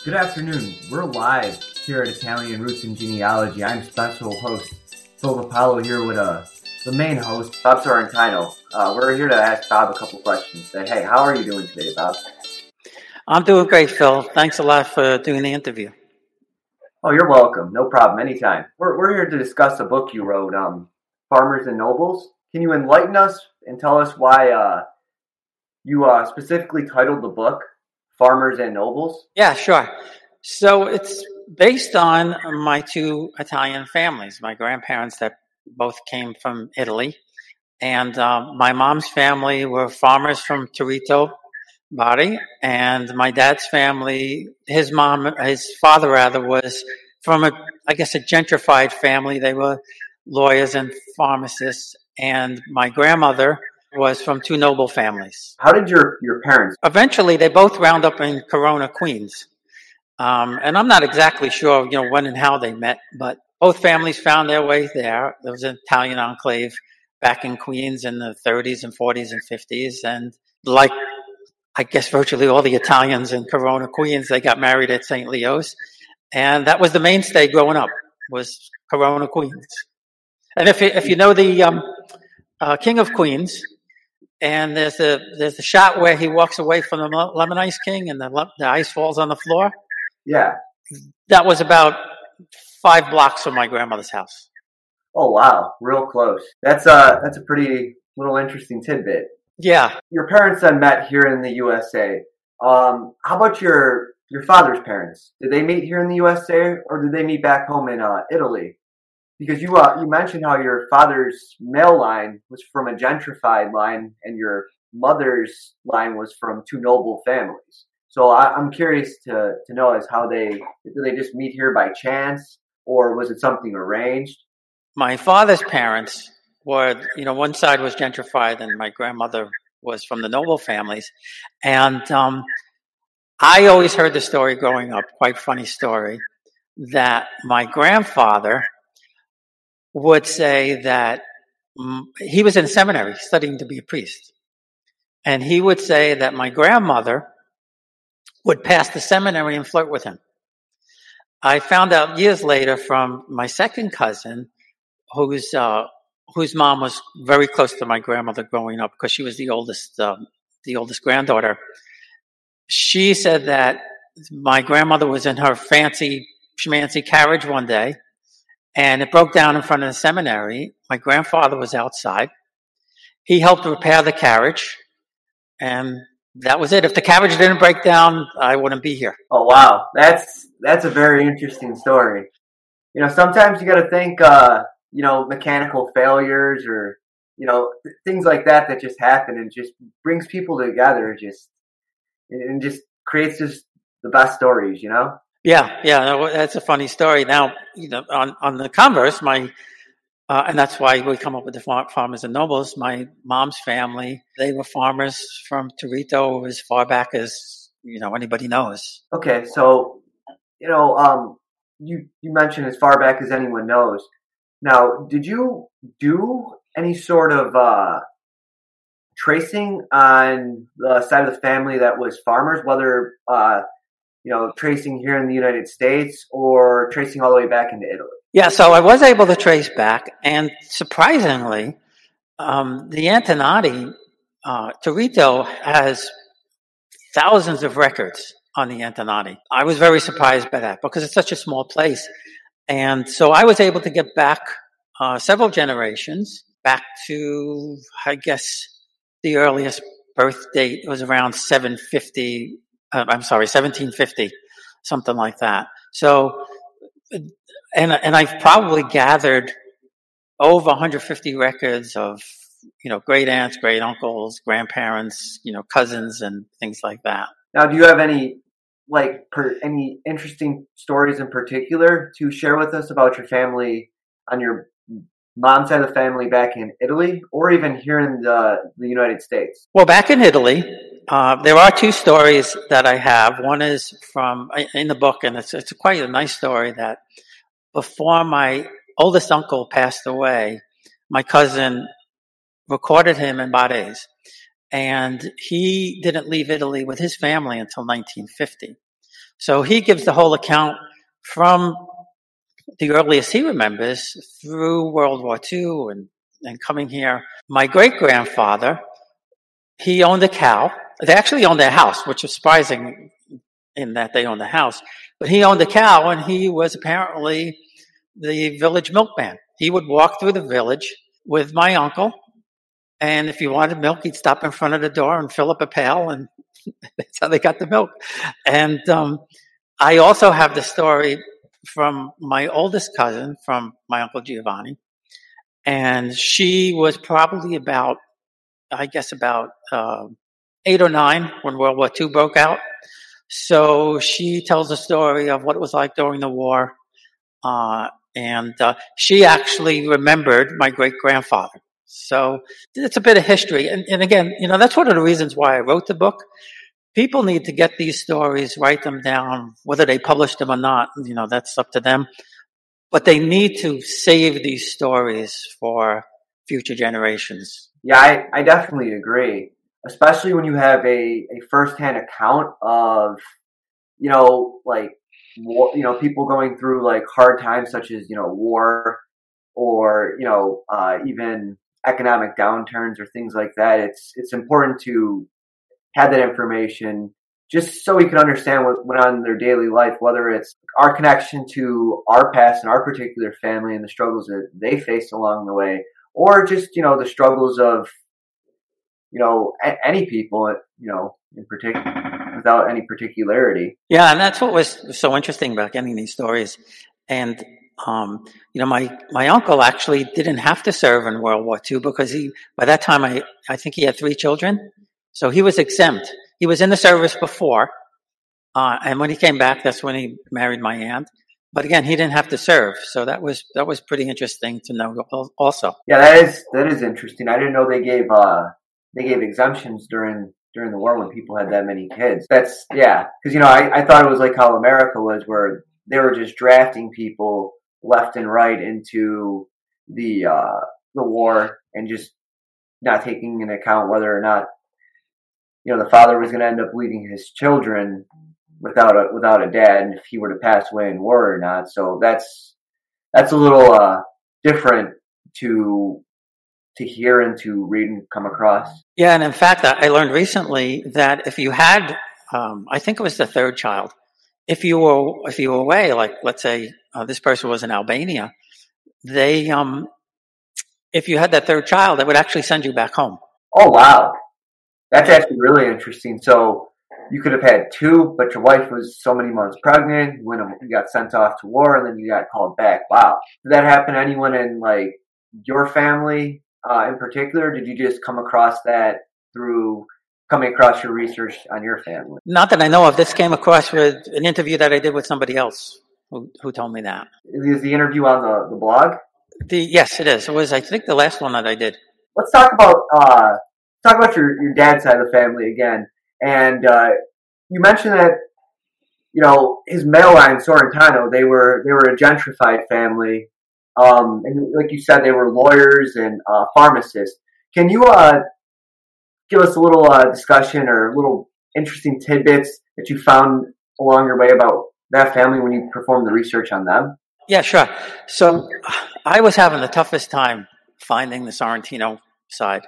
Good afternoon. We're live here at Italian Roots and Genealogy. I'm special host Phil Apollo here with the main host, Bob Sorrentino. We're here to ask Bob a couple questions. Say, hey, how are you doing today, Bob? I'm doing great, Phil. Thanks a lot for doing the interview. Oh, you're welcome. No problem. Anytime. We're here to discuss a book you wrote, Farmers and Nobles. Can you enlighten us and tell us why you specifically titled the book Farmers and Nobles? Yeah, sure. So it's based on my two Italian families, my grandparents that both came from Italy. And my mom's family were farmers from Torito, Bari. And my dad's family, his father was from a gentrified family. They were lawyers and pharmacists. And my grandmother was from two noble families. How did your parents? Eventually, they both wound up in Corona, Queens. And I'm not exactly sure, when and how they met, but both families found their way there. There was an Italian enclave back in Queens in the 30s and 40s and 50s. And like, I guess virtually all the Italians in Corona, Queens, they got married at St. Leo's. And that was the mainstay growing up, was Corona, Queens. And if you know the King of Queens, and there's a shot where he walks away from the Lemon Ice King and the ice falls on the floor. Yeah. That was about 5 blocks from my grandmother's house. Oh, wow. Real close. That's a pretty little interesting tidbit. Yeah. Your parents then met here in the USA. How about your father's parents? Did they meet here in the USA or did they meet back home in Italy? Because you mentioned how your father's male line was from a gentrified line and your mother's line was from two noble families. So I'm curious to know did they just meet here by chance or was it something arranged? My father's parents were, one side was gentrified and my grandmother was from the noble families. And I always heard the story growing up, quite funny story, that my grandfather would say that he was in seminary studying to be a priest. And he would say that my grandmother would pass the seminary and flirt with him. I found out years later from my second cousin, whose mom was very close to my grandmother growing up because she was the oldest granddaughter. She said that my grandmother was in her fancy schmancy carriage one day, and it broke down in front of the seminary. My grandfather was outside. He helped repair the carriage, and that was it. If the carriage didn't break down, I wouldn't be here. Oh, wow. That's a very interesting story. Sometimes you got to think, mechanical failures or, things like that just happen and just brings people together and just creates just the best stories, Yeah, that's a funny story. Now, on the converse, and that's why we come up with the Farmers and Nobles. My mom's family, they were farmers from Torito as far back as, anybody knows. Okay, so, you mentioned as far back as anyone knows. Now, did you do any sort of tracing on the side of the family that was farmers, whether tracing here in the United States or tracing all the way back into Italy? Yeah, so I was able to trace back, and surprisingly, the Antonati, Torito has thousands of records on the Antonati. I was very surprised by that because it's such a small place. And so I was able to get back several generations, back to, I guess, the earliest birth date was around 1750, something like that. So, and I've probably gathered over 150 records of, great aunts, great uncles, grandparents, cousins, and things like that. Now, do you have any any interesting stories in particular to share with us about your family on your mom's side of the family back in Italy or even here in the United States? Well, back in Italy, there are 2 stories that I have. One is in the book, and it's quite a nice story that before my oldest uncle passed away, my cousin recorded him in Barese. And he didn't leave Italy with his family until 1950. So he gives the whole account from the earliest he remembers through World War II and coming here. My great-grandfather, he owned a cow. They actually owned their house, which is surprising in that they owned the house. But he owned a cow, and he was apparently the village milkman. He would walk through the village with my uncle, and if you wanted milk, he'd stop in front of the door and fill up a pail, and that's how they got the milk. And I also have the story from my oldest cousin, from my Uncle Giovanni, and she was probably about 8 or 9 when World War II broke out. So she tells a story of what it was like during the war, and she actually remembered my great-grandfather. So it's a bit of history. And again, that's one of the reasons why I wrote the book. People need to get these stories, write them down, whether they publish them or not, that's up to them. But they need to save these stories for future generations. Yeah, I definitely agree. Especially when you have a firsthand account of, people going through like hard times such as, war or, even economic downturns or things like that. It's important to have that information just so we can understand what went on in their daily life, whether it's our connection to our past and our particular family and the struggles that they faced along the way, or just, the struggles of, any people, in particular, without any particularity. Yeah, and that's what was so interesting about getting these stories. And, my uncle actually didn't have to serve in World War II because by that time, I think he had 3 children. So he was exempt. He was in the service before. And when he came back, that's when he married my aunt. But again, he didn't have to serve. So that was pretty interesting to know also. Yeah, that is interesting. I didn't know they gave exemptions during the war when people had that many kids. Because I thought it was like how America was, where they were just drafting people left and right into the war and just not taking into account whether or not the father was going to end up leaving his children without a dad, and if he were to pass away in war or not. So that's a little different to hear and to read and come across. Yeah, and in fact, I learned recently that if you had, I think it was the 3rd child, if you were away, like let's say this person was in Albania, they, if you had that 3rd child, they would actually send you back home. Oh wow, that's actually really interesting. So you could have had 2, but your wife was so many months pregnant when you got sent off to war, and then you got called back. Wow, did that happen to anyone in like your family? In particular, did you just come across that through coming across your research on your family? Not that I know of. This came across with an interview that I did with somebody else who told me that. Is the interview on the blog? Yes, it is. It was, I think, the last one that I did. Let's talk about your dad's side of the family again. And you mentioned that his male line, Sorrentino, they were a gentrified family. And like you said, they were lawyers and pharmacists. Can you give us a little discussion or little interesting tidbits that you found along your way about that family when you performed the research on them? Yeah, sure. So I was having the toughest time finding the Sorrentino side.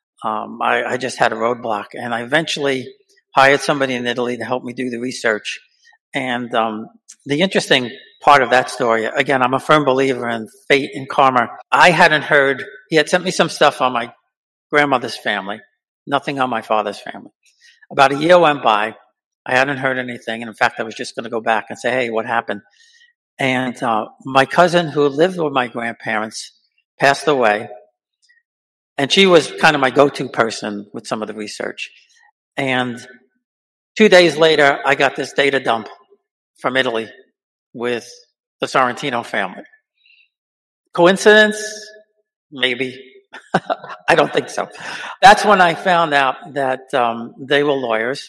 I just had a roadblock, and I eventually hired somebody in Italy to help me do the research. And the interesting part of that story, again, I'm a firm believer in fate and karma. I hadn't heard, he had sent me some stuff on my grandmother's family, nothing on my father's family. About a year went by. I hadn't heard anything. And in fact, I was just going to go back and say, hey, what happened? And my cousin who lived with my grandparents passed away. And she was kind of my go-to person with some of the research. And 2 days later, I got this data dump from Italy with the Sorrentino family. Coincidence? Maybe. I don't think so. That's when I found out that they were lawyers.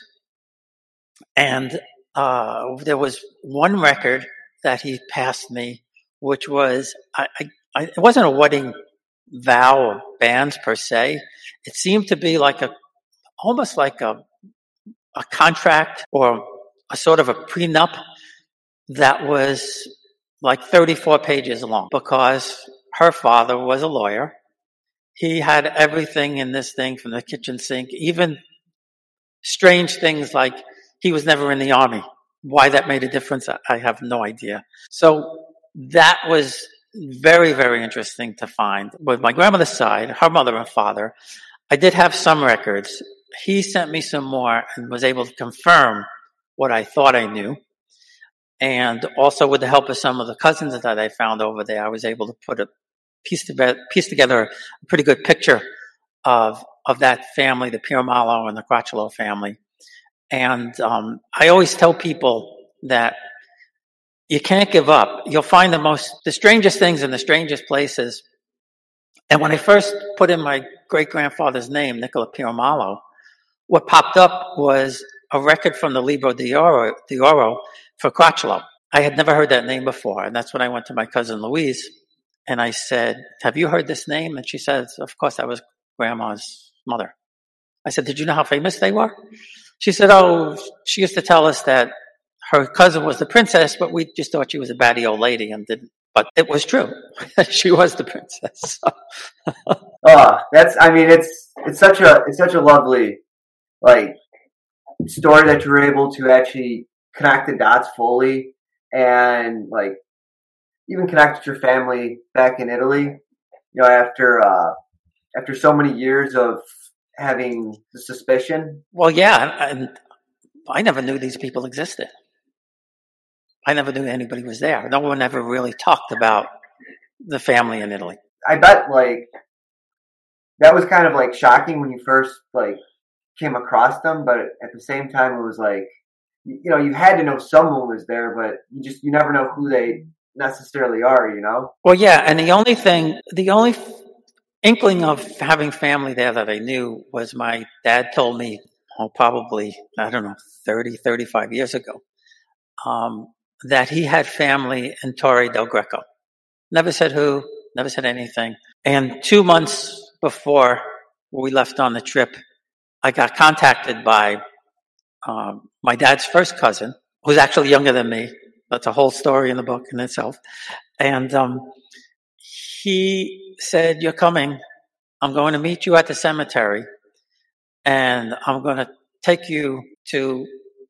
And there was one record that he passed me, which was, it wasn't a wedding vow or banns per se. It seemed to be like almost like a contract or a sort of a prenup that was like 34 pages long because her father was a lawyer. He had everything in this thing from the kitchen sink, even strange things like he was never in the army. Why that made a difference, I have no idea. So that was very, very interesting to find. With my grandmother's side, her mother and father, I did have some records. He sent me some more and was able to confirm what I thought I knew. And also with the help of some of the cousins that I found over there, I was able to put a piece together a pretty good picture of that family, the Piermalo and the Crocolo family. And I always tell people that you can't give up. You'll find the strangest things in the strangest places. And when I first put in my great-grandfather's name, Nicola Piermalo, what popped up was a record from the Libro d'Oro for Crocolo. I had never heard that name before, and that's when I went to my cousin Louise, and I said, "Have you heard this name?" And she said, "Of course, that was Grandma's mother." I said, "Did you know how famous they were?" She said, "Oh, she used to tell us that her cousin was the princess, but we just thought she was a batty old lady and didn't." But it was true. She was the princess. It's such a lovely, like, story that you're able to actually connect the dots fully and, like, even connect with your family back in Italy, after so many years of having the suspicion. Well, yeah, and I never knew these people existed. I never knew anybody was there. No one ever really talked about the family in Italy. I bet, like, that was kind of, like, shocking when you first, like, came across them, but at the same time, it was like, you had to know someone was there, but you never know who they necessarily are, Well, yeah, and the only inkling of having family there that I knew was my dad told me, probably, I don't know, 30, 35 years ago, that he had family in Torre del Greco. Never said who, never said anything. And 2 months before we left on the trip, I got contacted by my dad's first cousin, who's actually younger than me. That's a whole story in the book in itself. And he said, "You're coming. I'm going to meet you at the cemetery, and I'm going to take you to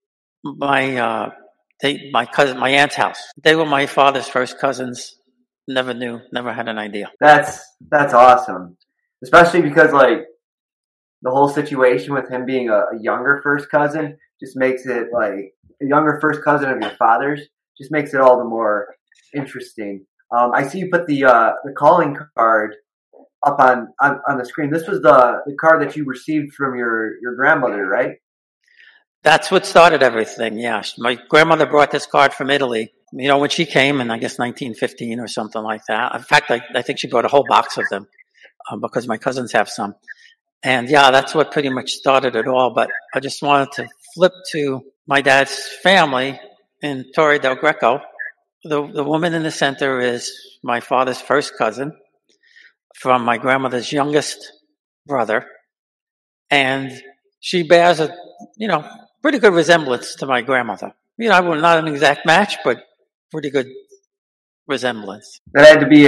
my aunt's house." They were my father's first cousins. Never knew, never had an idea. That's awesome, especially because, like, the whole situation with him being a younger first cousin just makes it, like, a younger first cousin of your father's just makes it all the more interesting. I see you put the calling card up on the screen. This was the card that you received from your grandmother, right? That's what started everything, yeah. My grandmother brought this card from Italy, when she came in, I guess, 1915 or something like that. In fact, I think she brought a whole box of them because my cousins have some. And, yeah, that's what pretty much started it all. But I just wanted to flip to my dad's family in Torre del Greco. The woman in the center is my father's first cousin from my grandmother's youngest brother. And she bears a, pretty good resemblance to my grandmother. Not an exact match, but pretty good resemblance. That had to be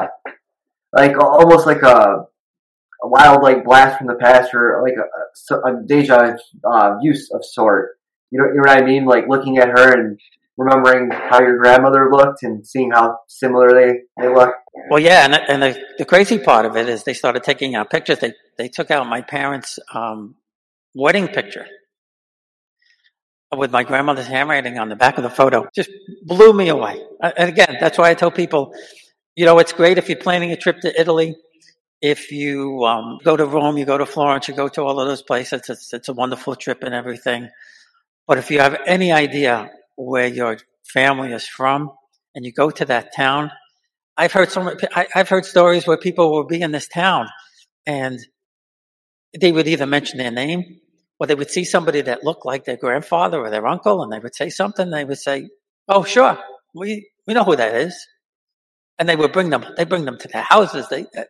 almost like a wild, like, blast from the past, or like a deja use of sort. You know what I mean? Like, looking at her and remembering how your grandmother looked and seeing how similar they look. Well, yeah, and the crazy part of it is they started taking out pictures. They took out my parents' wedding picture with my grandmother's handwriting on the back of the photo. Just blew me away. And again, that's why I tell people, it's great if you're planning a trip to Italy. If you go to Rome, you go to Florence, you go to all of those places, it's a wonderful trip and everything. But if you have any idea where your family is from and you go to that town, I've heard stories where people will be in this town and they would either mention their name or they would see somebody that looked like their grandfather or their uncle, and they would say something. They would say, "Oh, sure, we know who that is," and they would bring them. They bring them to their houses.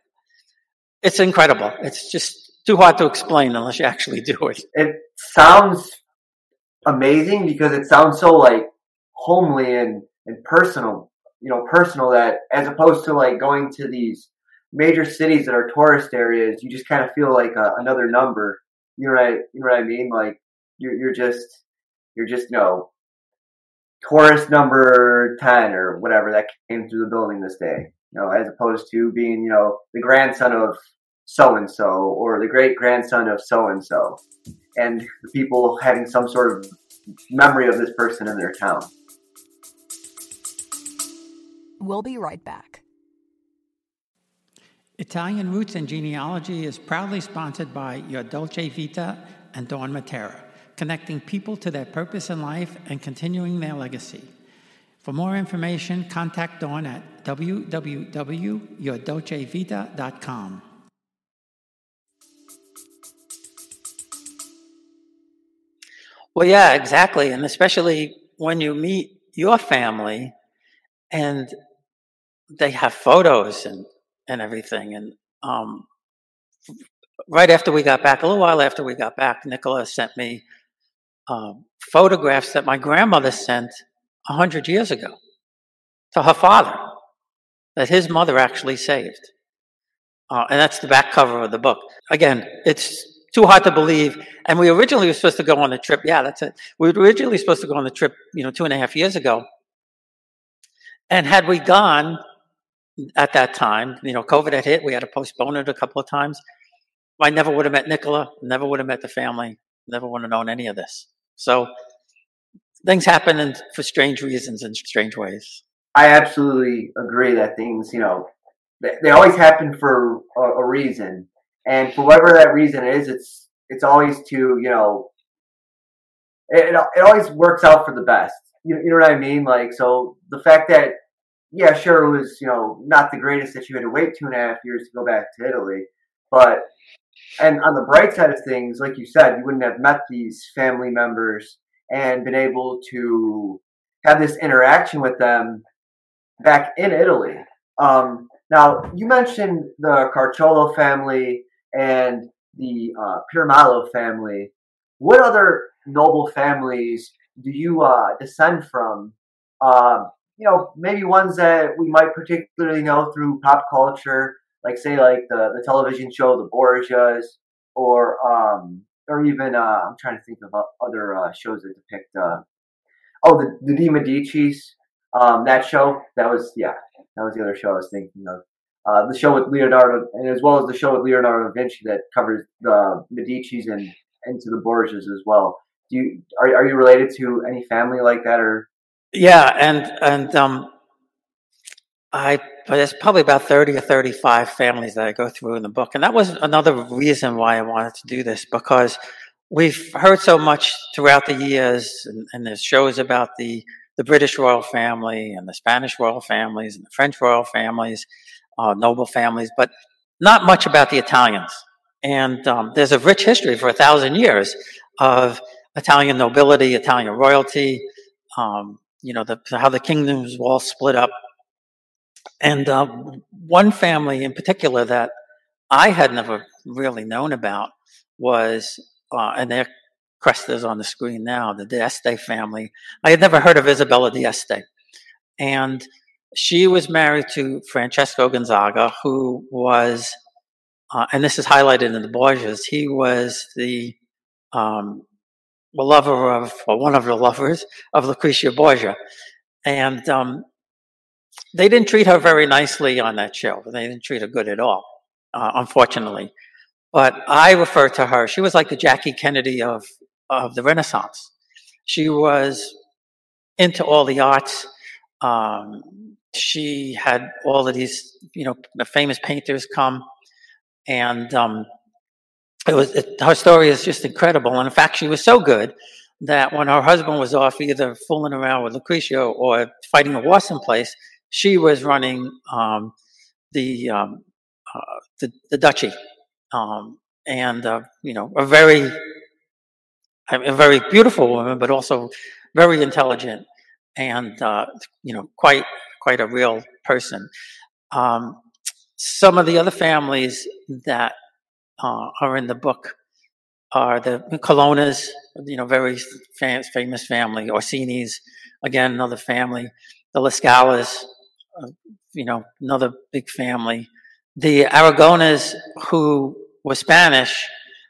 It's incredible. It's just too hard to explain unless you actually do it. It sounds amazing because it sounds so like homely and personal, personal, that as opposed to like going to these major cities that are tourist areas, you just kind of feel like another number. You know what I mean? Like you're just tourist number 10 or whatever that came through the building this day. As opposed to being the grandson of so and so or the great grandson of so and so, and the people having some sort of memory of this person in their town. We'll be right back. Italian Roots and Genealogy is proudly sponsored by Your Dolce Vita and Dawn Matera, connecting people to their purpose in life and continuing their legacy. For more information, contact Dawn at www.yourdolcevita.com. Well, yeah, exactly. And especially when you meet your family and they have photos and everything. And right after we got back, a little while after we got back, Nicola sent me photographs that my grandmother sent 100 years ago to her father, that his mother actually saved. And that's the back cover of the book. Again, it's too hard to believe. And we originally were supposed to go on the trip. Yeah, that's it. We were originally supposed to go on the trip, 2.5 years ago. And had we gone at that time, COVID had hit. We had to postpone it a couple of times. I never would have met Nicola, never would have met the family, never would have known any of this. So things happen for strange reasons and strange ways. I absolutely agree that things, they always happen for a reason. And for whatever that reason is, it's always to, it always works out for the best. You know what I mean? Like, so the fact that, yeah, sure, it was, not the greatest that you had to wait 2.5 years to go back to Italy. But, and on the bright side of things, like you said, you wouldn't have met these family members and been able to have this interaction with them back in Italy. Now, you mentioned the Carciolo family and the Piramalo family. What other noble families do you descend from? Maybe ones that we might particularly know through pop culture, like say like the television show The Borgias, or even I'm trying to think of other shows that depict the De Medicis. That show, that was the other show I was thinking of. The show with Leonardo, and as well as the show with Leonardo da Vinci that covers the Medicis and into the Borgias as well. Are you related to any family like that, or? Yeah, and there's probably about 30 or 35 families that I go through in the book, and that was another reason why I wanted to do this, because we've heard so much throughout the years, and there's shows about the British royal family and the Spanish royal families and the French royal families, noble families, but not much about the Italians. And there's a rich history for 1,000 years of Italian nobility, Italian royalty, how the kingdoms were all split up. And one family in particular that I had never really known about was, and their crest is on the screen now, the d'Este family. I had never heard of Isabella d'Este. And she was married to Francesco Gonzaga, who was, and this is highlighted in the Borgias, he was the lover of, or one of the lovers of Lucrezia Borgia. And they didn't treat her very nicely on that show. They didn't treat her good at all, unfortunately. But I refer to her, she was like the Jackie Kennedy of the Renaissance. She was into all the arts. She had all of these, the famous painters come, and her story is just incredible. And in fact, she was so good that when her husband was off either fooling around with Lucrezia or fighting a war someplace, she was running the duchy, and a very beautiful woman, but also very intelligent, and quite a real person. Some of the other families that are in the book are the Colonnas, very famous family. Orsini's, again, another family. The Lascalas, another big family. The Aragonas, who were Spanish,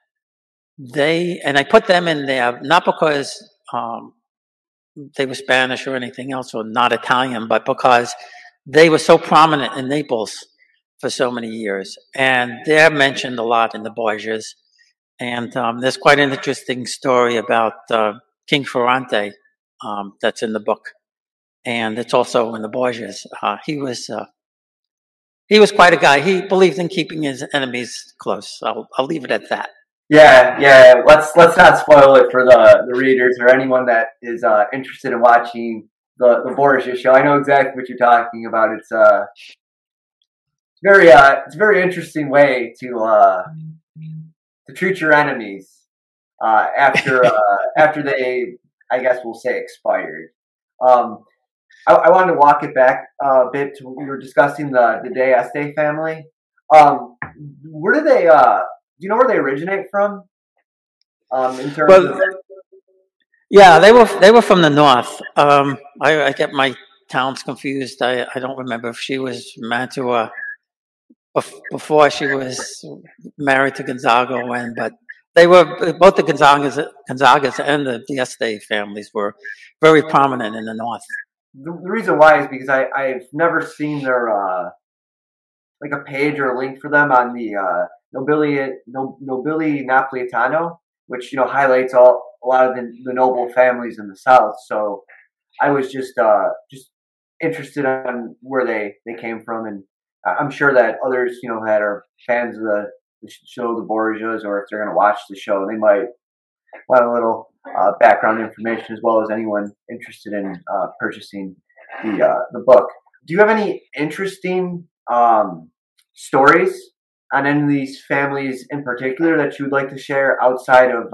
I put them in there not because they were Spanish or anything else, or not Italian, but because they were so prominent in Naples for so many years. And they're mentioned a lot in the Borgias. And there's quite an interesting story about King Ferrante that's in the book. And it's also in the Borgias. He was quite a guy. He believed in keeping his enemies close. I'll leave it at that. Yeah. Let's not spoil it for the readers or anyone that is interested in watching the Borgia show. I know exactly what you're talking about. It's a very interesting way to treat your enemies after they, I guess we'll say, expired. I wanted to walk it back a bit to we were discussing the D'Este family. Where do they? Do you know where they originate from? In terms of yeah, they were from the north. I get my towns confused. I don't remember if she was Mantua before she was married to Gonzaga or when, but they were both the Gonzagas and the D'Este families were very prominent in the north. The reason why is because I've never seen their like a page or a link for them on the Nobili Napolitano, which highlights a lot of the noble families in the South. So I was just interested in where they came from, and I'm sure that others that are fans of the show, the Borgias, or if they're going to watch the show, they might want a little background information as well as anyone interested in purchasing the book. Do you have any interesting stories on any of these families in particular that you would like to share outside of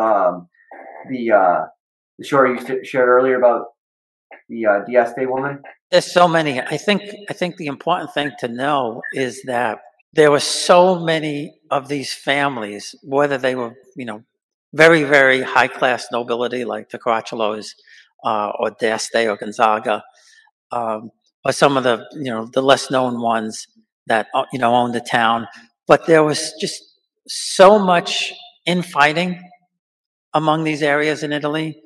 the story you shared earlier about the D'Este woman? There's so many. I think the important thing to know is that there were so many of these families, whether they were very, very high class nobility like the Caracciolos or D'Este or Gonzaga, or some of the less known ones that owned the town. But there was just so much infighting among these areas in Italy.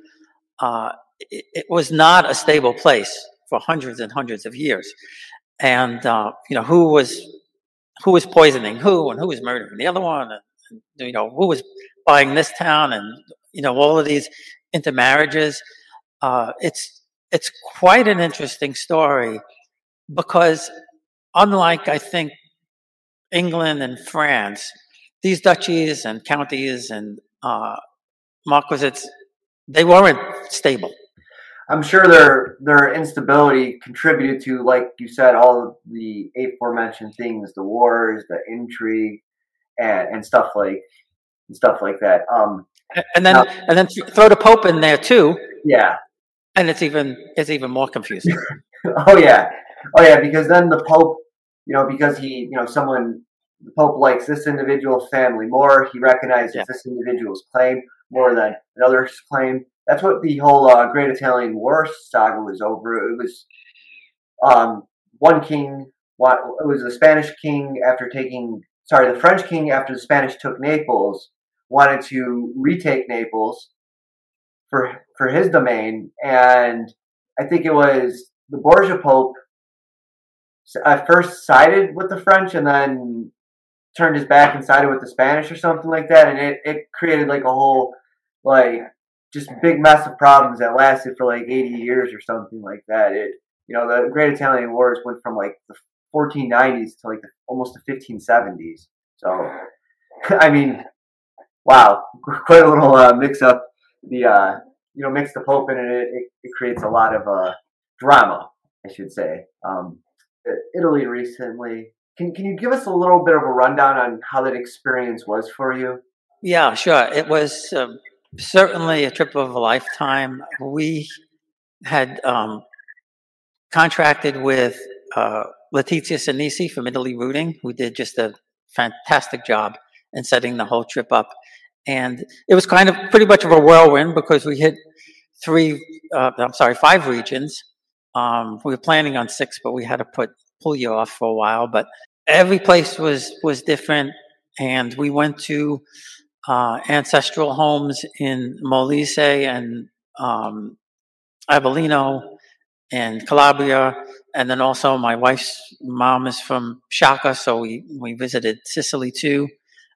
It was not a stable place for hundreds and hundreds of years. And who was poisoning who, and who was murdering the other one, and who was buying this town, and all of these intermarriages. It's quite an interesting story because unlike, I think, England and France, these duchies and counties and marquisates, they weren't stable. I'm sure their instability contributed to, like you said, all of the aforementioned things, the wars, the intrigue, and stuff like that. And then throw the Pope in there too. Yeah. And it's even more confusing. Oh yeah, because then the Pope, because he, the Pope likes this individual's family more. He recognizes this individual's claim more than another's claim. That's what the whole Great Italian War saga was over. It was one king. It was the Spanish king the French king after the Spanish took Naples wanted to retake Naples for his domain, and I think it was the Borgia Pope at first sided with the French and then turned his back and sided with the Spanish or something like that, and it created like a whole just big mess of problems that lasted for 80 years or something like that. The Great Italian Wars went from the 1490s to almost the 1570s. So, I mean, wow, quite a little mix up. Mix the Pope in it. It creates a lot of drama, I should say. Italy recently. Can you give us a little bit of a rundown on how that experience was for you? Yeah, sure. It was certainly a trip of a lifetime. We had contracted with Letizia Sinisi from Italy Routing, who did just a fantastic job in setting the whole trip up. And it was kind of pretty much of a whirlwind because we hit 5 regions. We were planning on 6, but we had to pull you off for a while. But every place was different, and we went to ancestral homes in Molise and Avellino and Calabria, and then also my wife's mom is from Shaka, so we visited Sicily too,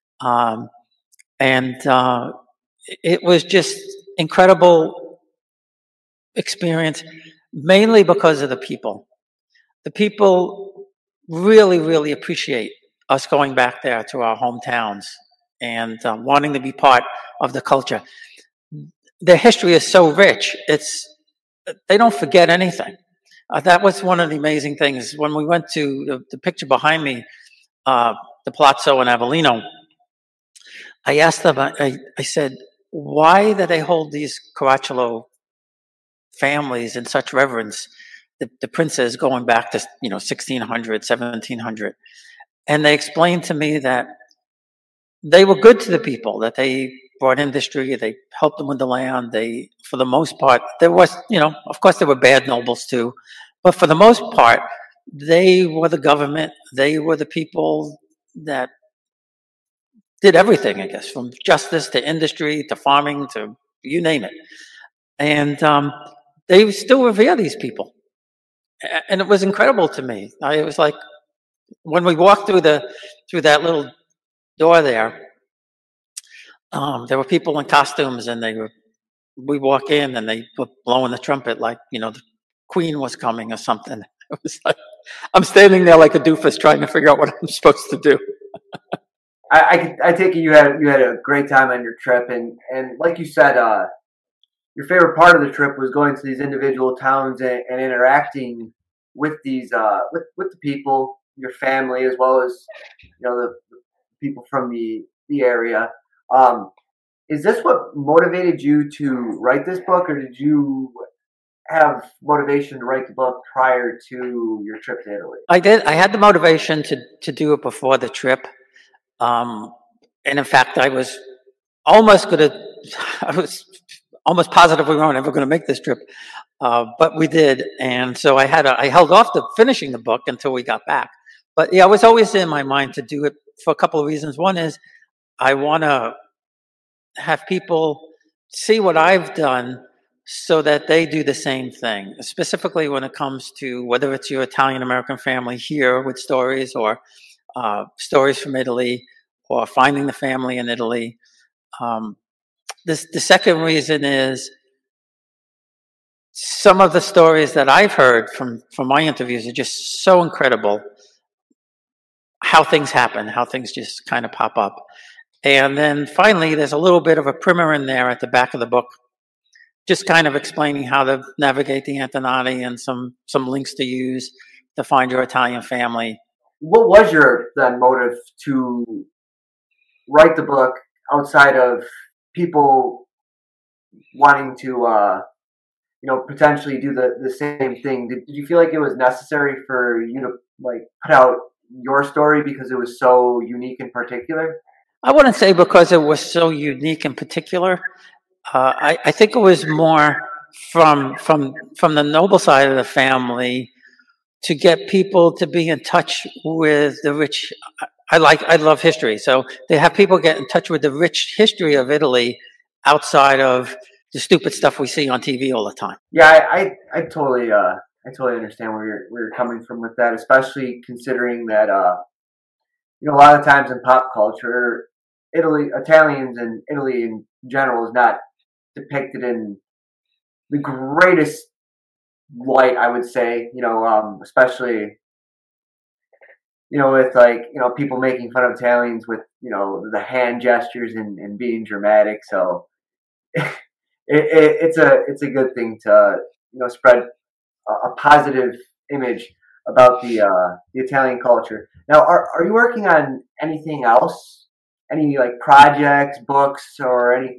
and it was just incredible experience, mainly because of the people. The people really, really appreciate us going back there to our hometowns and wanting to be part of the culture. Their history is so rich; they don't forget anything. That was one of the amazing things. When we went to the picture behind me, the Palazzo in Avellino, I asked them, I said, why do they hold these Caracciolo families in such reverence? The princes going back to 1600, 1700. And they explained to me that they were good to the people, that they brought industry, they helped them with the land. They, for the most part, there was, of course there were bad nobles too, but for the most part, they were the government. They were the people that did everything, I guess, from justice to industry to farming to you name it. And they still revere these people. And it was incredible to me. It was like when we walked through that little door there were people in costumes, and we walk in and they were blowing the trumpet like, the Queen was coming or something. It was like, I'm standing there like a doofus trying to figure out what I'm supposed to do. I take it you had a great time on your trip, and like you said, your favorite part of the trip was going to these individual towns and interacting with these with the people, your family, as well as the people from the area. Is this what motivated you to write this book, or did you have motivation to write the book prior to your trip to Italy? I did. I had the motivation to do it before the trip. And in fact, I was almost positive we weren't ever going to make this trip, but we did. And so I held off to finishing the book until we got back. But yeah, it was always in my mind to do it for a couple of reasons. One is I want to have people see what I've done so that they do the same thing, specifically when it comes to whether it's your Italian-American family here with stories, or stories from Italy, or finding the family in Italy. The second reason is some of the stories that I've heard from my interviews are just so incredible. How things happen, how things just kind of pop up. And then finally, there's a little bit of a primer in there at the back of the book, just kind of explaining how to navigate the Antonati and some links to use to find your Italian family. What was your then motive to write the book outside of people wanting to, potentially do the same thing? Did you feel like it was necessary for you to put out your story because it was so unique and particular? I wouldn't say because it was so unique and particular. I think it was more from the noble side of the family to get people to be in touch with the rich. I love history, so to have people get in touch with the rich history of Italy outside of the stupid stuff we see on TV all the time. Yeah, I totally understand where you're coming from with that, especially considering that a lot of times in pop culture, Italians and Italy in general is not depicted in the greatest light, I would say, especially, with people making fun of Italians with, the hand gestures and being dramatic. So it's a good thing to, spread a positive image about the Italian culture. Now, are you working on anything else? Any projects, books, or any,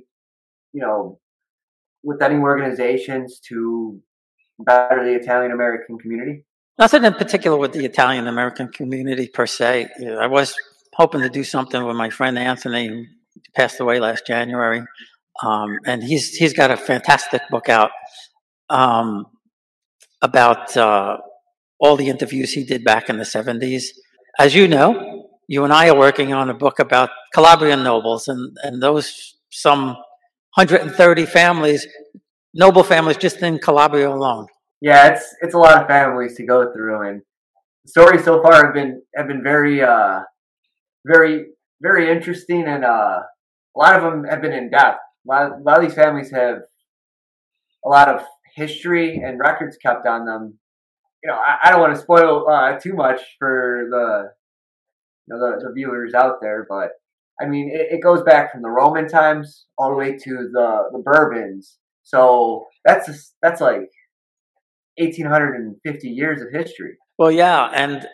with any organizations to better the Italian American community? Nothing in particular with the Italian American community per se. I was hoping to do something with my friend Anthony, who passed away last January. And he's got a fantastic book out about all the interviews he did back in the 70s. As you know, you and I are working on a book about Calabrian nobles and those some 130 families, noble families just in Calabria alone. Yeah, it's a lot of families to go through, and the stories so far have been very very interesting, and a lot of them have been in depth. A lot of these families have a lot of history and records kept on them. I don't want to spoil too much for the viewers out there, but I mean it goes back from the Roman times all the way to the Bourbons. So that's like 1,850 years of history. Well, yeah, and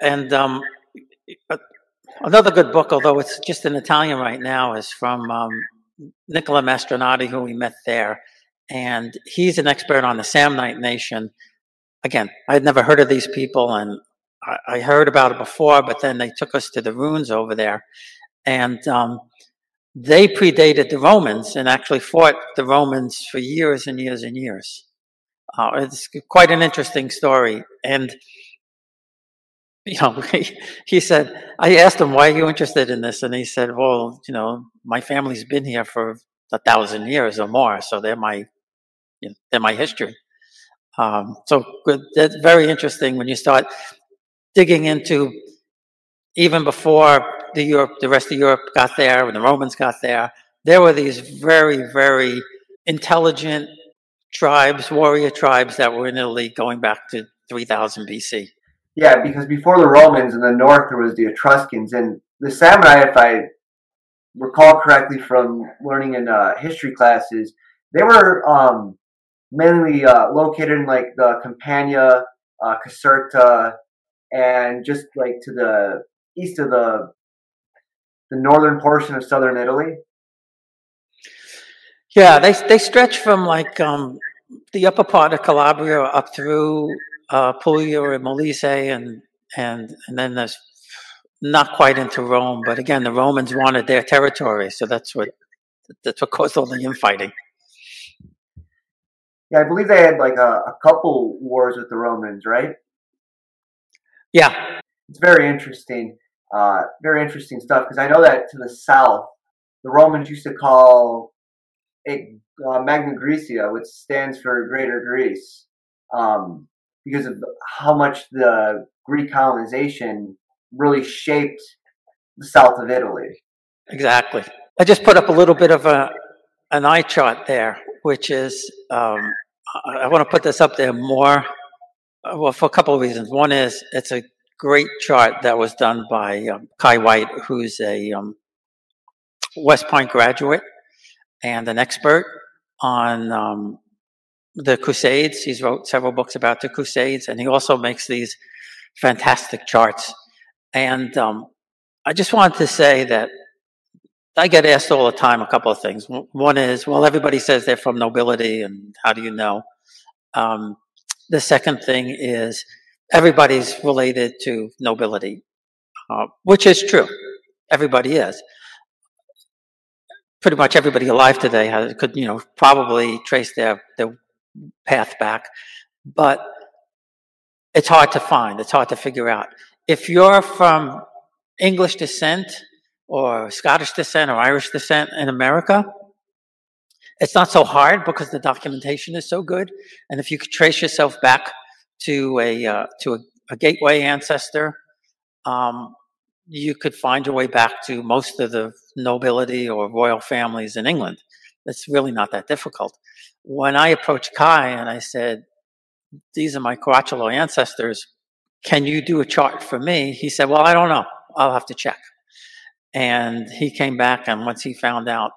another good book, although it's just in Italian right now, is from Nicola Mastronati, who we met there, and he's an expert on the Samnite Nation. Again, I had never heard of these people, and I heard about it before, but then they took us to the ruins over there, and they predated the Romans and actually fought the Romans for years and years and years. It's quite an interesting story, and he said, I asked him, why are you interested in this? And he said, well, my family's been here for 1,000 years or more, so they're my history. So that's very interesting when you start digging into, even before the rest of Europe got there, when the Romans got there were these very, very intelligent tribes, warrior tribes that were in Italy going back to 3000 BC. Yeah, because before the Romans in the north, there was the Etruscans, and the Samurai, if I recall correctly from learning in history classes, they were mainly located in like the Campania, Caserta, and just like to the east of the northern portion of southern Italy. Yeah, they stretch from like the upper part of Calabria up through Puglia and Molise, and then there's not quite into Rome, but again, the Romans wanted their territory, so that's what caused all the infighting. Yeah, I believe they had like a couple wars with the Romans, right? Yeah, it's very interesting stuff, because I know that to the south, the Romans used to call it Magna Graecia, which stands for Greater Greece. Because of how much the Greek colonization really shaped the south of Italy. Exactly. I just put up a little bit of an eye chart there, which is, I want to put this up there more, well, for a couple of reasons. One is it's a great chart that was done by Kai White, who's a West Point graduate and an expert on the Crusades. He's wrote several books about the Crusades, and he also makes these fantastic charts. And I just wanted to say that I get asked all the time a couple of things. One is, well, everybody says they're from nobility, and how do you know? The second thing is, everybody's related to nobility, which is true. Everybody is. Pretty much everybody alive today could probably trace their path back, but it's hard to find. It's hard to figure out. If you're from English descent or Scottish descent or Irish descent in America, it's not so hard because the documentation is so good. And if you could trace yourself back to a gateway ancestor, you could find your way back to most of the nobility or royal families in England. It's really not that difficult. When I approached Kai and I said, these are my Caracciolo ancestors, can you do a chart for me? He said, well, I don't know. I'll have to check. And he came back, and once he found out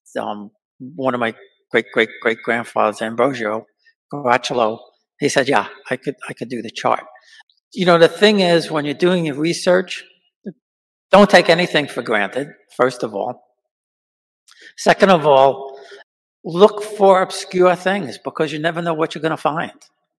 one of my great-great-great-grandfathers, Ambrosio Caracciolo, he said, yeah, I could do the chart. The thing is, when you're doing your research, don't take anything for granted, first of all. Second of all, look for obscure things, because you never know what you're going to find.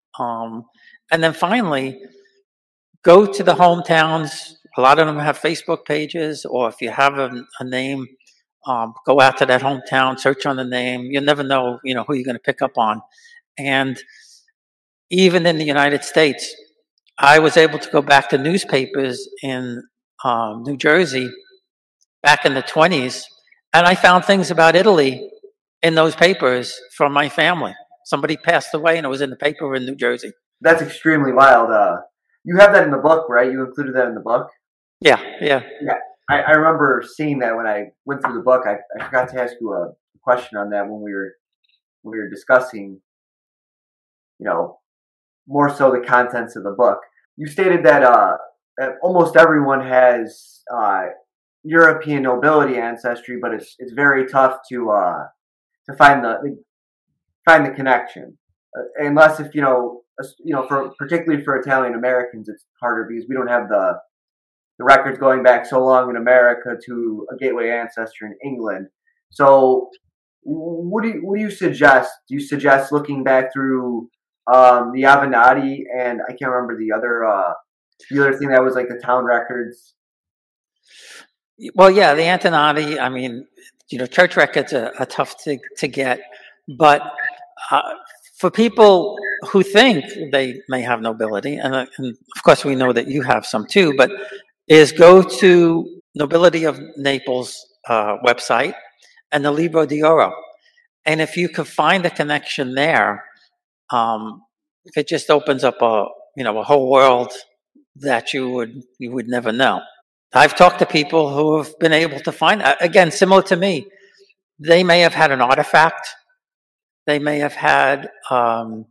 And then finally, go to the hometowns. A lot of them have Facebook pages, or if you have a name Go out to that hometown, search on the name. You never know, who you're going to pick up on. And even in the United States, I was able to go back to newspapers in New Jersey back in the 20s, and I found things about Italy in those papers from my family. Somebody passed away, and it was in the paper in New Jersey. That's extremely wild. You have that in the book, right? You included that in the book? Yeah. Yeah. I remember seeing that when I went through the book. I forgot to ask you a question on that when we were discussing, more so the contents of the book. You stated that almost everyone has European nobility ancestry, but it's very tough to find the connection, unless if for particularly for Italian Americans, it's harder because we don't have the records going back so long in America to a gateway ancestor in England. So, what do you suggest? Do you suggest looking back through the Avenatti and I can't remember the other thing that was like the town records? Well, yeah, the Antonati. I mean, church records are tough to get, but for people who think they may have nobility, and of course we know that you have some too, but is go to Nobility of Naples website and the Libro di Oro, and if you could find a connection there, it just opens up a whole world that you would never know. I've talked to people who have been able to find, again, similar to me. They may have had an artifact. They may have had a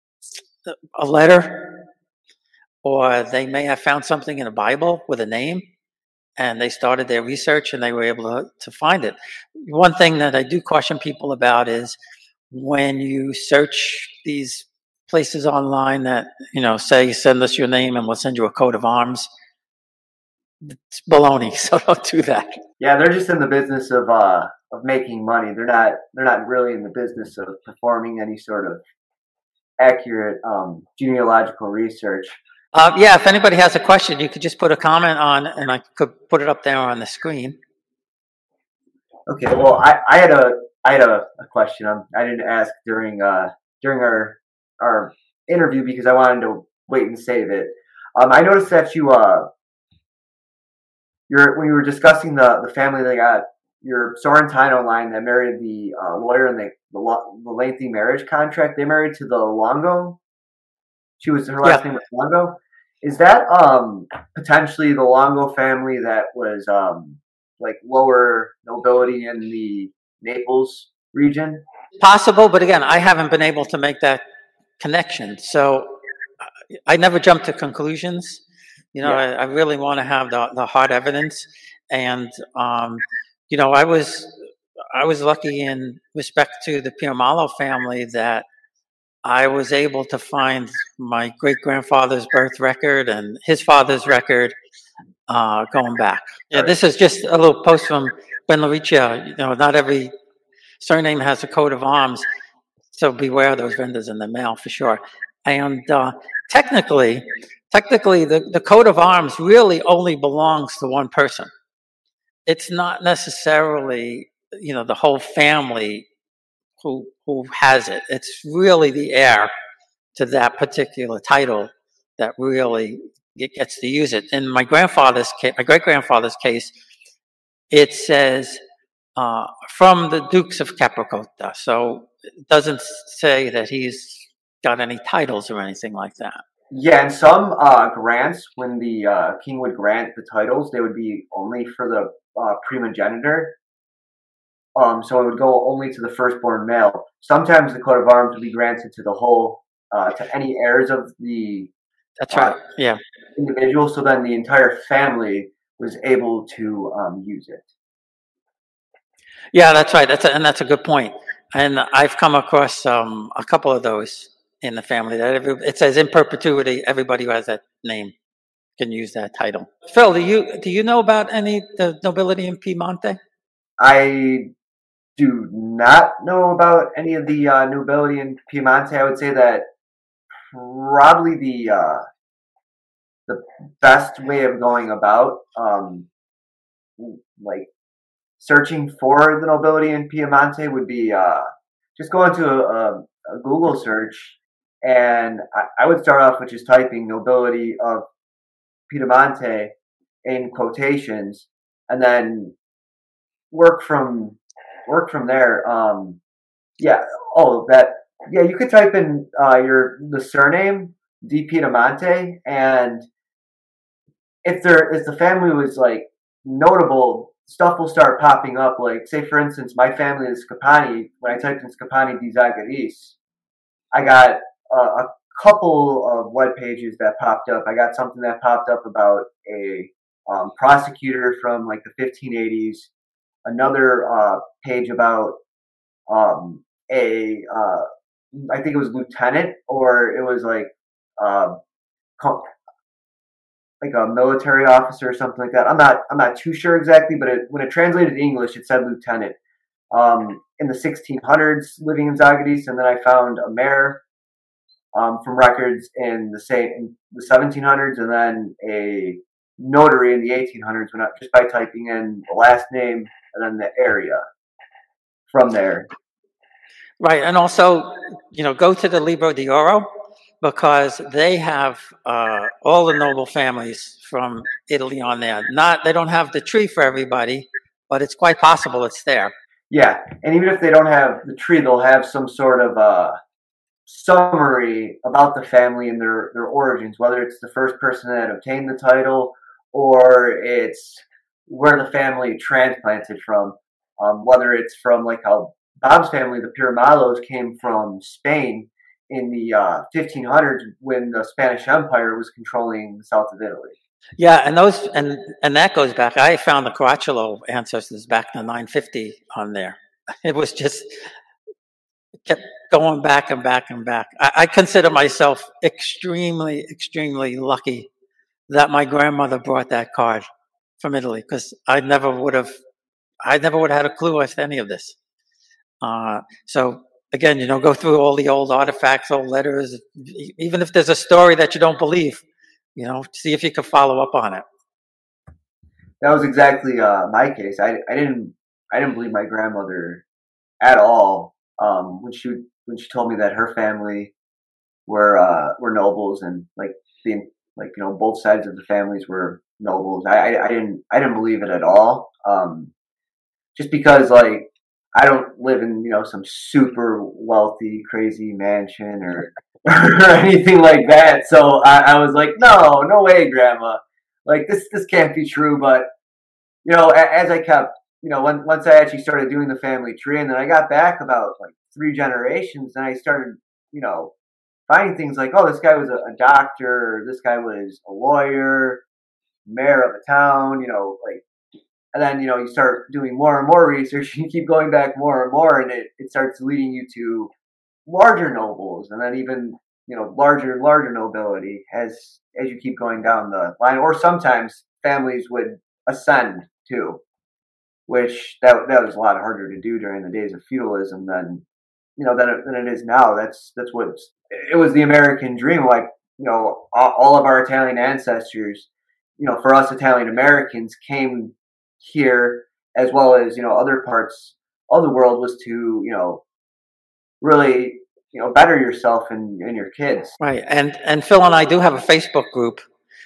letter, or they may have found something in a Bible with a name, and they started their research and they were able to find it. One thing that I do caution people about is when you search these places online that, say, send us your name and we'll send you a coat of arms. It's baloney, so don't do that. Yeah, they're just in the business of making money. They're not really in the business of performing any sort of accurate genealogical research. If anybody has a question, you could just put a comment on, and I could put it up there on the screen. Okay. Well, I had a question. I didn't ask during our interview because I wanted to wait and save it. I noticed that you when you were discussing the family that got your Sorrentino line that married the lawyer and the lengthy marriage contract, they married to the Longo. Her last name was Longo. Is that potentially the Longo family that was like lower nobility in the Naples region? Possible, but again, I haven't been able to make that connection. So I never jump to conclusions. I really want to have the hard evidence, and I was lucky in respect to the Piomalo family that I was able to find my great grandfather's birth record and his father's record going back. Yeah, this is just a little post from Ben Lauricia. Not every surname has a coat of arms, so beware those vendors in the mail for sure. And technically, the coat of arms really only belongs to one person. It's not necessarily, the whole family who has it. It's really the heir to that particular title that really gets to use it. In my grandfather's case, my great grandfather's case, it says from the Dukes of Capricota. So it doesn't say that he's got any titles or anything like that. Yeah, and some grants, when the king would grant the titles, they would be only for the primogenitor. So it would go only to the firstborn male. Sometimes the coat of arms would be granted to the whole, to any heirs of the That's right. Yeah. individual. So then the entire family was able to use it. Yeah, that's right. That's a good point. And I've come across a couple of those in the family that it says in perpetuity, everybody who has that name can use that title. Phil, do you know about the nobility in Piemonte? I do not know about any of the nobility in Piemonte. I would say that probably the best way of going about like searching for the nobility in Piemonte would be just go into a Google search, and I would start off with just typing nobility of Piemonte in quotations, and then work from there. Yeah. Oh, that. Yeah, you could type in the surname Di Piemonte, and if the family was like notable, stuff will start popping up. Like, say for instance, my family is Scapani. When I typed in Scapani di Zagaris, I got a couple of web pages that popped up. I got something that popped up about a prosecutor from like the 1580s. Another page about a I think it was lieutenant, or it was like uh, like a military officer or something like that. I'm not too sure exactly, but when it translated to English, it said lieutenant. In the 1600s, living in Zagatis, and then I found a mayor from records in the 1700s, and then a notary in the 1800s. Just by typing in the last name and then the area from there. Right, and also, go to the Libro di Oro, because they have all the noble families from Italy on there. They don't have the tree for everybody, but it's quite possible it's there. Yeah, and even if they don't have the tree, they'll have some sort of summary about the family and their origins, whether it's the first person that obtained the title or it's where the family transplanted from, whether it's from like how Bob's family, the Pirimalos, came from Spain in the 1500s when the Spanish Empire was controlling the south of Italy. Yeah, and that goes back. I found the Caracciolo ancestors back in the 950 on there. It was just kept going back and back and back. I consider myself extremely, extremely lucky that my grandmother brought that card from Italy, because I never would have had a clue as to any of this. So again, go through all the old artifacts, old letters, even if there's a story that you don't believe, see if you can follow up on it. That was exactly my case. I didn't believe my grandmother at all when she told me that her family were nobles, and both sides of the families were nobles. I didn't believe it at all. Just because like I don't live in some super wealthy crazy mansion or anything like that. So I was like, no way, Grandma. Like this can't be true. But as I kept once I actually started doing the family tree, and then I got back about like 3 generations, and I started finding things like, oh, this guy was a doctor, this guy was a lawyer, mayor of a town, and then, you start doing more and more research, and you keep going back more and more, and it starts leading you to larger nobles, and then even, larger and larger nobility as you keep going down the line. Or sometimes families would ascend too, which that was a lot harder to do during the days of feudalism than it is now. That's what it was, the American dream. Like, all of our Italian ancestors, for us Italian Americans, came here as well as other parts of the world, was to really better yourself and your kids. Right, and Phil and I do have a Facebook group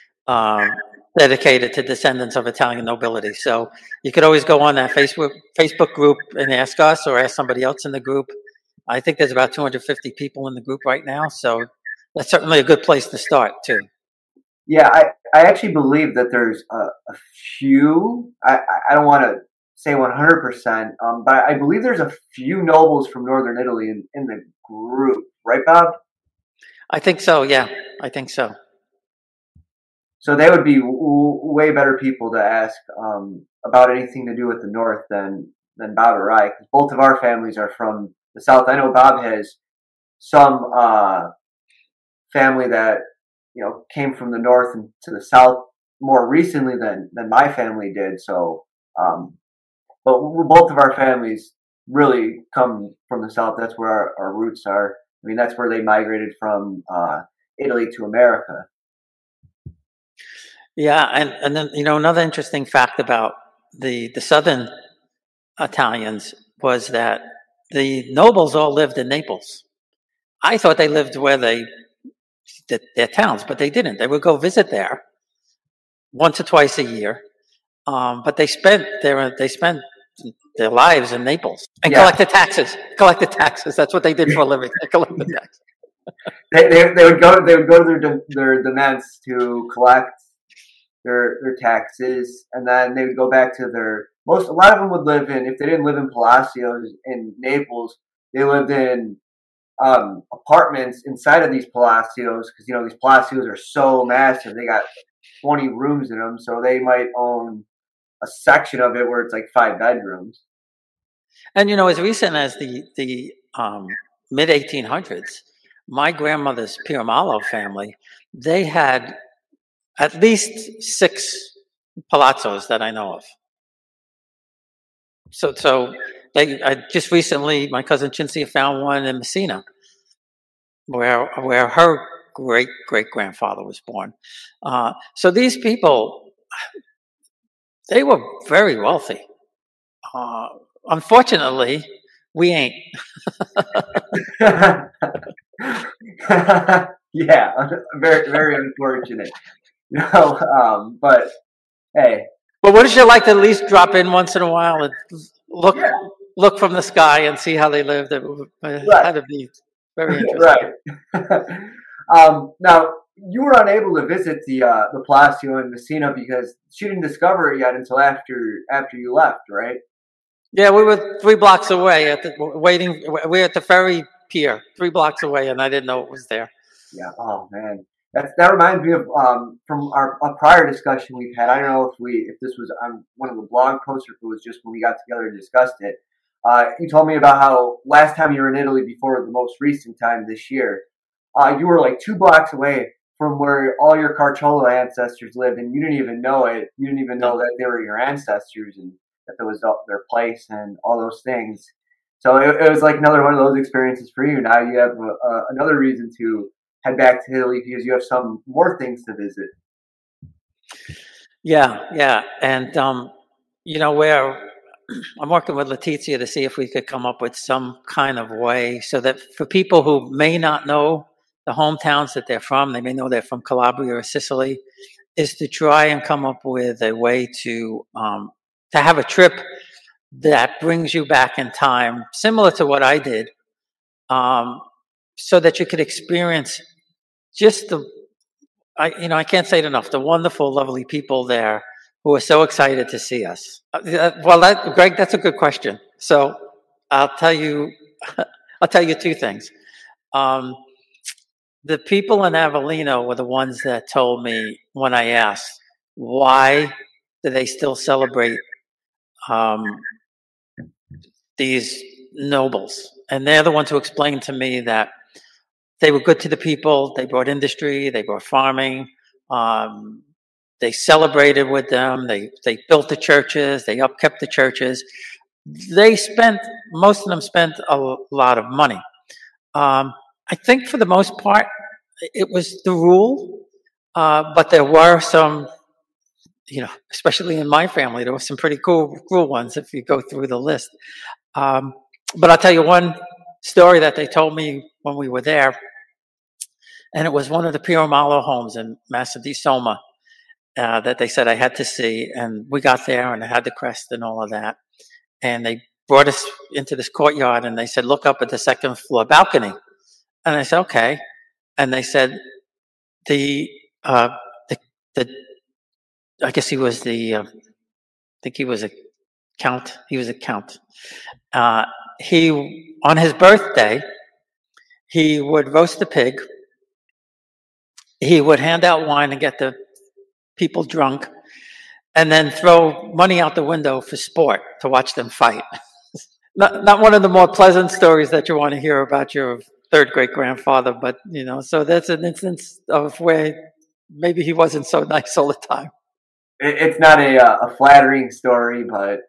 dedicated to descendants of Italian nobility. So you could always go on that Facebook group and ask us or ask somebody else in the group. I think there's about 250 people in the group right now, so that's certainly a good place to start too. Yeah, I actually believe that there's a few. I don't want to say 100%, but I believe there's a few nobles from northern Italy in the group, right, Bob? I think so. Yeah, I think so. So they would be way better people to ask about anything to do with the north than Bob or I, because both of our families are from the south. I know Bob has some family that came from the north and to the south more recently than my family did. So, but both of our families really come from the south. That's where our roots are. I mean, that's where they migrated from Italy to America. Yeah, and then another interesting fact about the southern Italians was that the nobles all lived in Naples. I thought they lived where their towns, but they didn't. They would go visit there once or twice a year, but they spent their lives in Naples and collected taxes. Collected taxes. That's what they did for a living. They collected taxes. They would go to their demesnes to collect their taxes, and then they would go back to a lot of them would live in, if they didn't live in palacios in Naples, they lived in apartments inside of these palacios, because these palacios are so massive. They got 20 rooms in them, so they might own a section of it where it's like 5 bedrooms. And as recent as the mid 1800s, my grandmother's Piramalo family, they had at least 6 palazzos that I know of. So I just recently, my cousin Cinzia found one in Messina, where her great grandfather was born. So these people, they were very wealthy. Unfortunately, we ain't. Yeah, very very unfortunate. But hey. But wouldn't you like to at least drop in once in a while and look from the sky and see how they lived? It had to be very interesting. Right. Now, you were unable to visit the Palacio in Messina because she didn't discover it yet until after you left, right? Yeah, we were 3 blocks away waiting. We were at the ferry pier, 3 blocks away, and I didn't know it was there. Yeah. Oh man. That reminds me of from a prior discussion we've had. I don't know if this was on one of the blog posts or if it was just when we got together and discussed it. You told me about how last time you were in Italy before the most recent time this year, you were like 2 blocks away from where all your Carciola ancestors lived, and you didn't even know it. You didn't even know that they were your ancestors and that there was their place and all those things. So it was like another one of those experiences for you. Now you have another reason to head back to Italy because you have some more things to visit. Yeah, and where I'm working with Letizia to see if we could come up with some kind of way so that for people who may not know the hometowns that they're from, they may know they're from Calabria or Sicily, is to try and come up with a way to have a trip that brings you back in time, similar to what I did, so that you could experience just I can't say it enough, the wonderful, lovely people there who are so excited to see us. Greg, that's a good question. So I'll tell you 2 things. The people in Avellino were the ones that told me when I asked, why do they still celebrate these nobles? And they're the ones who explained to me that they were good to the people. They brought industry. They brought farming. They celebrated with them. They built the churches. They upkept the churches. Most of them spent a lot of money. I think for the most part, it was the rule. But there were some, especially in my family, there were some pretty cool ones if you go through the list. But I'll tell you one story that they told me when we were there. And it was one of the Piramalo homes in Massa di Soma that they said I had to see. And we got there and I had the crest and all of that. And they brought us into this courtyard and they said, look up at the 2nd floor balcony. And I said, okay. And they said, I guess he was I think he was a count. He was a count. On his birthday, he would roast the pig. He would hand out wine and get the people drunk and then throw money out the window for sport to watch them fight. Not one of the more pleasant stories that you want to hear about your 3rd great-grandfather, but, so that's an instance of where maybe he wasn't so nice all the time. It's not a flattering story, but,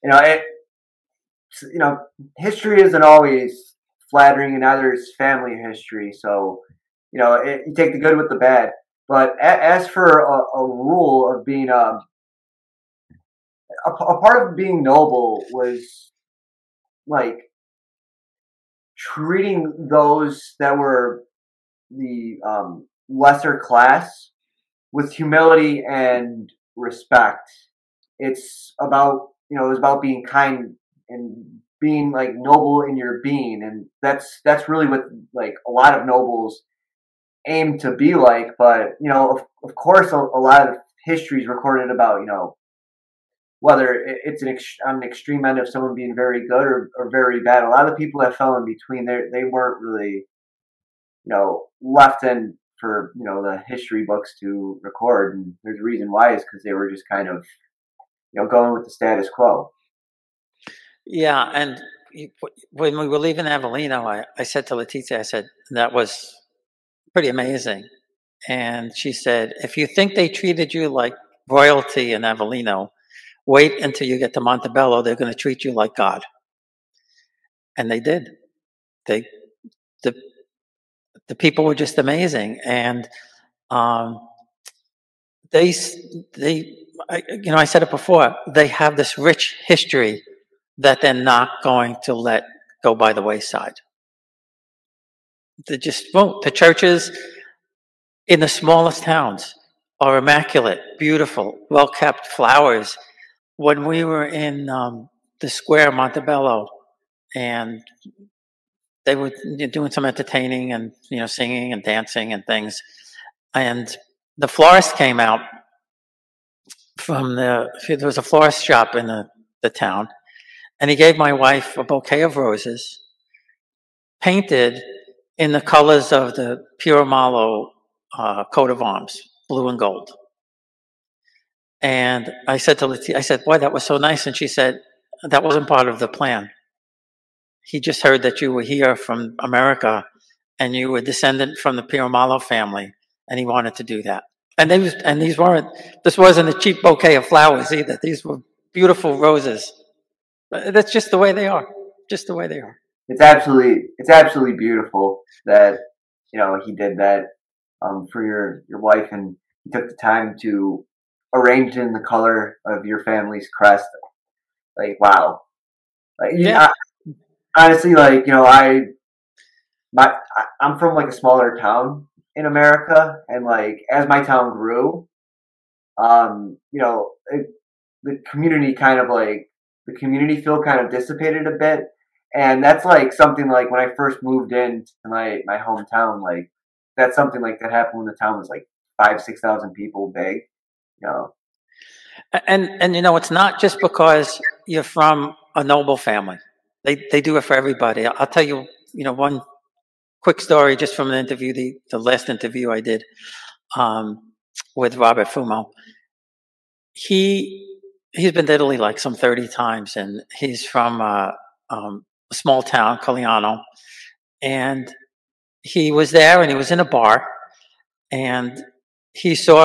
history isn't always flattering, and neither is family history, so you take the good with the bad. But as for a rule of being a part of being noble was like treating those that were the lesser class with humility and respect. It's about, it was about being kind and being like noble in your being, and that's really what like a lot of nobles aim to be like. But of course, a lot of history is recorded about whether it's on an extreme end of someone being very good or very bad. A lot of the people that fell in between, they weren't really left in for the history books to record, and there's a reason why is because they were just kind of going with the status quo. Yeah, and when we were leaving Avellino, I said to Letizia, I said, that was pretty amazing. And she said, if you think they treated you like royalty in Avellino, wait until you get to Montebello. They're going to treat you like God. And they did. The people were just amazing. And I said it before, they have this rich history that they're not going to let go by the wayside. They just won't. The churches in the smallest towns are immaculate, beautiful, well-kept, flowers. When we were in the square, Montebello, and they were doing some entertaining and singing and dancing and things, and the florist came out from there was a florist shop in the town, and he gave my wife a bouquet of roses painted in the colors of the Puro Malo coat of arms, blue and gold. And I said to Letizia, I said, boy, that was so nice. And she said, that wasn't part of the plan. He just heard that you were here from America and you were descendant from the Puro Malo family, and he wanted to do that. And this wasn't a cheap bouquet of flowers either. These were beautiful roses. That's just the way they are. Just the way they are. It's absolutely beautiful that he did that for your wife, and he took the time to arrange in the color of your family's crest. Like, wow. Like, yeah. Honestly, like, I'm from like a smaller town in America, and like as my town grew, the community the community feel kind of dissipated a bit, and that's like something like when I first moved into my hometown, like that's something like that happened when the town was like 5,000-6,000 people big, And it's not just because you're from a noble family. They do it for everybody. I'll tell you, one quick story just from an interview, the last interview I did with Robert Fumo. He's been to Italy like some 30 times, and he's from a small town, Cogliano, and he was there and he was in a bar, and he saw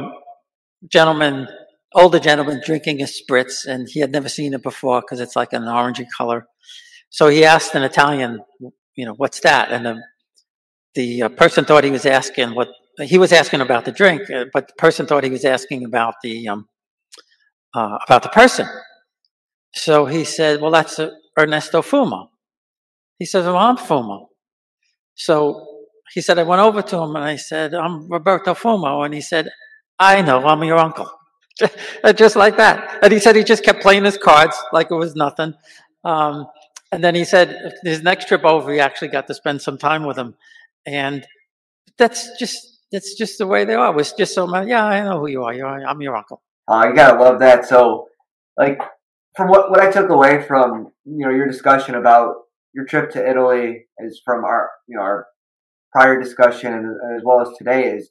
older gentleman drinking a spritz, and he had never seen it before because it's like an orangey color. So he asked in Italian, what's that? And the person thought he was asking about the drink, but the person thought he was asking about the person. So he said, well, that's Ernesto Fumo. He said, well, I'm Fumo. So he said, I went over to him and I said, I'm Roberto Fumo. And he said, I know, I'm your uncle. Just like that. And he said he just kept playing his cards like it was nothing. And then he said his next trip over, he actually got to spend some time with him. And that's just the way they are. It was just so much, yeah, I know who you are. I'm your uncle. You gotta love that. So, like, from what I took away from your discussion about your trip to Italy is from our prior discussion and as well as today is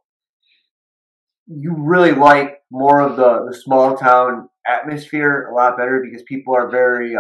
you really like more of the small town atmosphere a lot better because people are very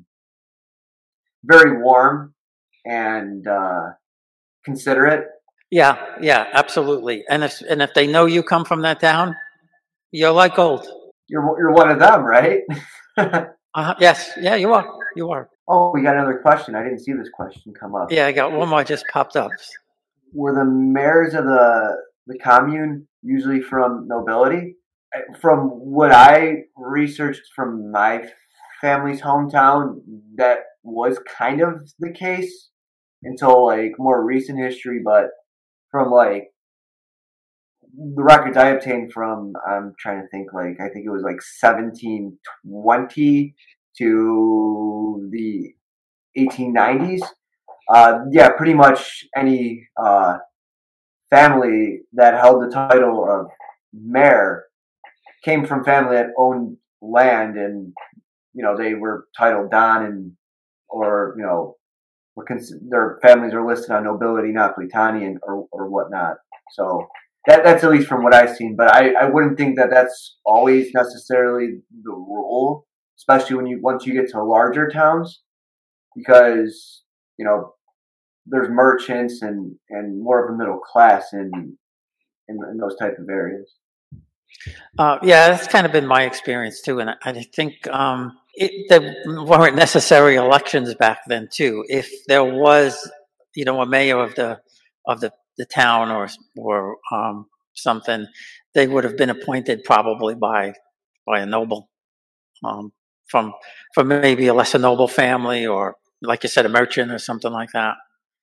very warm and considerate. Yeah, absolutely. And if they know you come from that town, you're like gold. You're one of them, right? Yes. Yeah, you are. Oh, we got another question. I didn't see this question come up. Yeah, I got one more just popped up. Were the mayors of the commune usually from nobility? from what I researched from my family's hometown, that was kind of the case until like more recent history. But from like the records I obtained from, I'm trying to think, like I think it was like 1720 to the 1890s. Yeah, pretty much any family that held the title of mayor came from family that owned land, and they were titled Don, and or their families are listed on nobility, not Platonian or whatnot. So that's at least from what I've seen. But I wouldn't think that that's always necessarily the rule, especially once you get to larger towns, because there's merchants and more of a middle class in those type of areas. Yeah, that's kind of been my experience too, and I think there weren't necessary elections back then too. If there was, a mayor of the town or something, they would have been appointed probably by a noble from maybe a lesser noble family, or like you said, a merchant or something like that.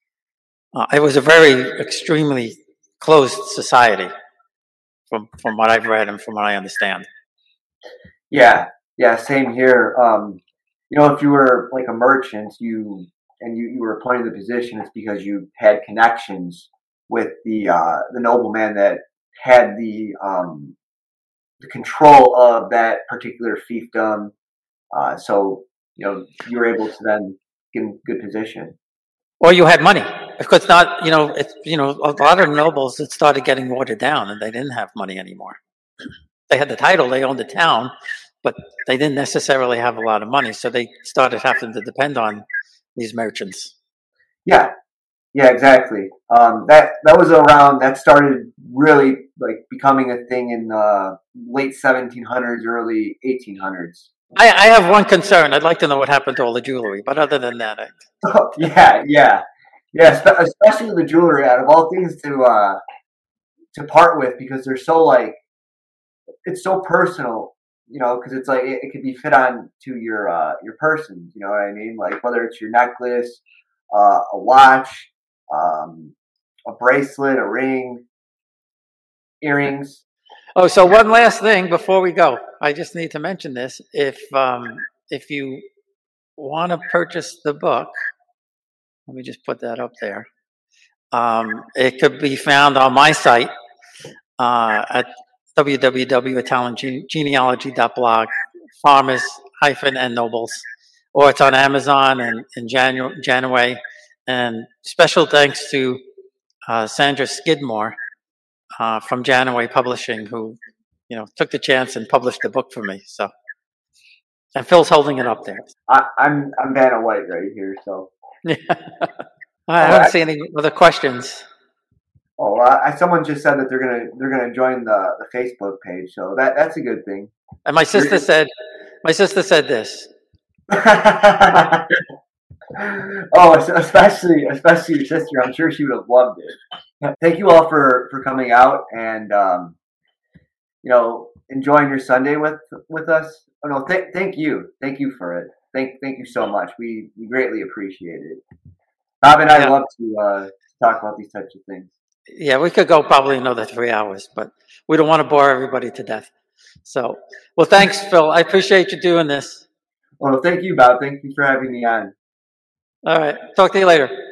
It was a very extremely closed society, from what I've read and from what I understand. Yeah, same here. If you were like a merchant, you were appointed the position, it's because you had connections with the nobleman that had the control of that particular fiefdom. So you were able to then get in good position. Or you had money. Because not, it's, a lot of nobles, it started getting watered down, and they didn't have money anymore. They had the title, they owned the town, but they didn't necessarily have a lot of money, so they started having to depend on these merchants. Yeah, exactly. That was around. That started really like becoming a thing in late 1700s, early 1800s. I have one concern. I'd like to know what happened to all the jewelry, but other than that, Yeah, especially the jewelry. Out of all things to part with, because they're so like, it's so personal, because it's like it could be fit on to your person. You know what I mean? Like whether it's your necklace, a watch, a bracelet, a ring, earrings. Oh, so one last thing before we go, I just need to mention this. If you want to purchase the book, let me just put that up there. It could be found on my site at www.italiangenealogy.blog, farmers-and nobles, or it's on Amazon and in January. And special thanks to Sandra Skidmore from Janaway Publishing, who took the chance and published the book for me. So, and Phil's holding it up there. I'm Vanna White right here, so. I don't see any other questions. Oh, someone just said that they're gonna join the Facebook page, so that's a good thing. And my sister said this. Oh, especially your sister. I'm sure she would have loved it. Thank you all for coming out and enjoying your Sunday with us. Oh no, thank you for it. Thank you so much. We greatly appreciate it. Bob and I love to talk about these types of things. Yeah, we could go probably another 3 hours, but we don't want to bore everybody to death. So, well, thanks, Phil. I appreciate you doing this. Well, thank you, Bob. Thank you for having me on. All right. Talk to you later.